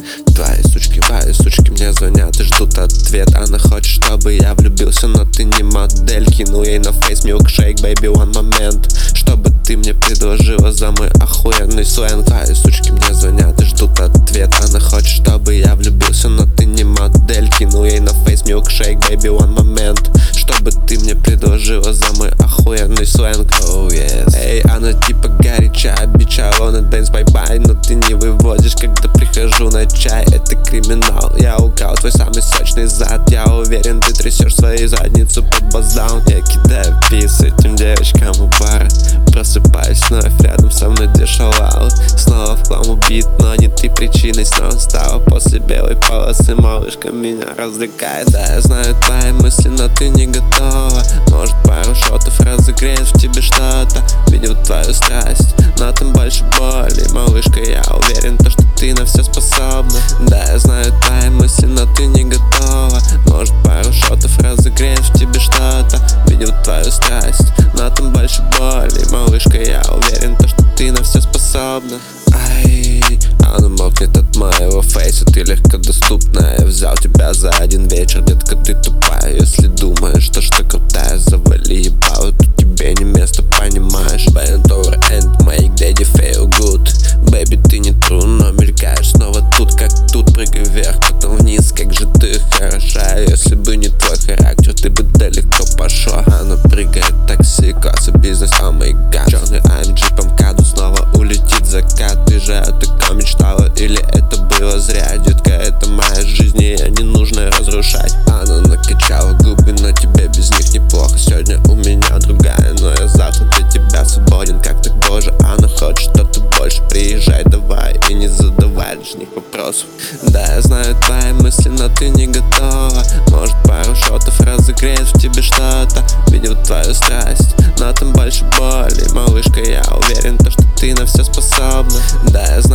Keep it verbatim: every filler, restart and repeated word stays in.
Твои сучки, твои сучки мне звонят и ждут ответ. Она хочет, чтобы я влюбился, но ты не модель. Кину ей на фейс милкшейк, baby, one момент, чтобы ты мне предложила за мой охуенный сленг. Твои сучки мне звонят и ждут ответ. Она хочет, чтобы я влюбился, но ты не модель. Кину ей на фейс милкшейк, baby, one момент, чтобы ты мне предложила за мой охуенный сленг. Oh yes. Эй, она типа горяча, обещала на dance bye-bye, но ты не выводишь, когда прихожу на чай. Это криминал, я украл твой самый сочный зад. Я уверен, ты трясешь свою задницу под бас-даун. Я кидаю пис этим девочкам у бара, просыпаюсь вновь, рядом со мной дешалал. Снова в хлам убит, но не ты причиной. Снова стала после белой полосы, малышка меня развлекает. Да, я знаю твои мысли, но ты не готова. Может, пару шотов разогреет в тебе что-то. Видел твою страсть, но там больше боли. Малышка, я уверен, то, что ты на все способна. Да, я знаю твои мысли, но ты не готова. Может, пару шотов разогреет в тебе что-то. Видел твою страсть, но там больше боли. Малышка, я уверен, то, что ты на все способна. Ай, она мокнет от моего фейса, ты легко доступна. Я взял тебя за один вечер, детка, ты тупая. Если думаешь, что что крутая, завали ебало, тут тебе не место, понимаешь. Bend over and make daddy feel good. Baby, ты не true, но мелькаешь снова тут, как тут. Прыгай вверх, потом вниз, как же ты хороша. Если бы не твой характер, ты бы далеко пошла. Она прыгает такси, класса бизнес, oh my god. Черный эй эм джи по МКАДу, снова улетит закат. Ты же о таком мечтала, или это было зря? Детка, это моя жизнь, и я не нужно разрушать. Она накачала губы, но тебе без них неплохо. Сегодня у меня другая, но я завтра для тебя свободен. Как так, боже, она хочет что-то больше. Приезжай давай и не задавай лишних вопросов. Да, я знаю твои мысли, но ты не готова. Может, пару шотов разогреет в тебе что-то. Видел твою страсть, но там больше боли. Малышка, я уверен, то, что ты на все способна. Да, я